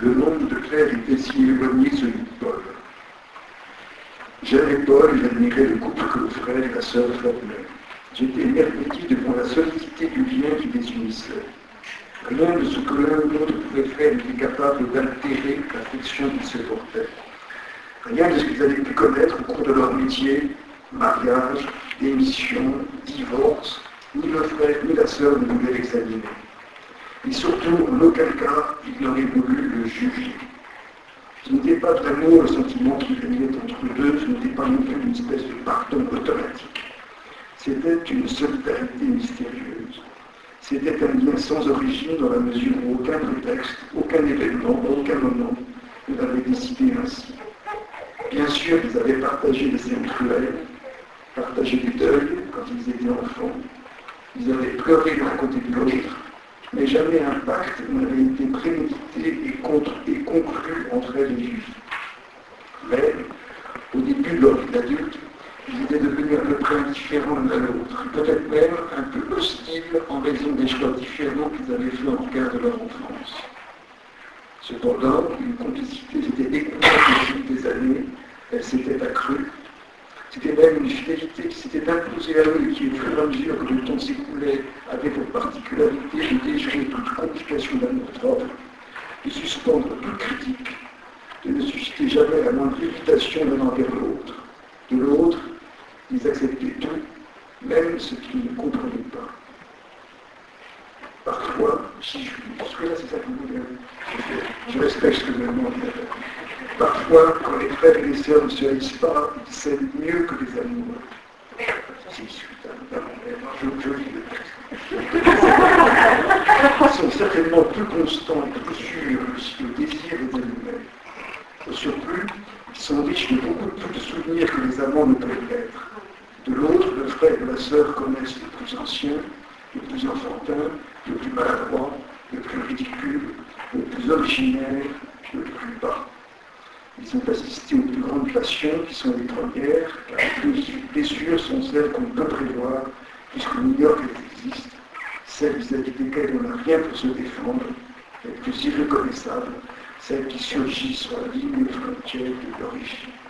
Le nombre de frères était si éloigné celui de Paul. J'aimais Paul et j'admirais le couple que le frère et la sœur formaient. J'étais émerveillé devant la solidité du lien qui les unissait. Rien de ce que l'un ou l'autre pouvait faire n'était capable d'altérer l'affection qu'ils se portaient. Rien de ce qu'ils avaient pu connaître au cours de leur métier, mariage, démission, divorce, ni le frère ni la sœur ne voulaient l'examiner. Et surtout, en aucun cas, ils n'auraient voulu le juger. Ce n'était pas de l'amour, le sentiment qui régnait entre eux deux, ce n'était pas non plus une espèce de pardon automatique. C'était une solidarité mystérieuse. C'était un lien sans origine dans la mesure où aucun prétexte, aucun événement, aucun moment ne l'avait décidé ainsi. Bien sûr, ils avaient partagé des scènes cruelles, partagé du deuil quand ils étaient enfants. Ils avaient pleuré l'un côté de l'autre, mais jamais un pacte n'avait été prémédité et conclu entre elles et lui. Mais, au début de leur vie d'adulte, ils étaient devenus à peu près indifférents l'un à l'autre, peut-être même un peu hostiles en raison des choix différents qu'ils avaient faits en regard de leur enfance. Cependant, une complicité s'était découverte au fil des années, elle s'était accrue. C'était même une fidélité qui s'était imposée à eux et qui, au fur et à mesure que le temps s'écoulait, avait pour particularité de déjouer toute complication d'amour propre, de suspendre toute critique, de ne susciter jamais la moindre irritation l'un envers l'autre. De l'autre, ils acceptaient tout, même ce qu'ils ne comprenaient pas. Parfois, si parce que là c'est ça que vous voulez, je respecte ce que vous demandez. Parfois, quand les frères et les sœurs ne se haïssent pas, ils s'aiment mieux que les amoureux. C'est je lis le texte. Ils sont certainement plus constants et plus sûrs si le désir est animé. Au surplus, ils sont riches de beaucoup plus de souvenirs que les amants ne peuvent l'être. De l'autre, le frère et la sœur connaissent les plus anciens, les plus enfantins, les plus maladroits, les plus ridicules, les plus originaires, les plus bas. Ils ont assisté aux plus grandes passions qui sont les premières, car les plus blessures sont celles qu'on peut prévoir, puisqu'on ignore qu'elles existent, celles vis-à-vis desquelles on n'a rien pour se défendre, les plus irreconnaissables, celles qui surgissent sur la ligne frontière de l'origine.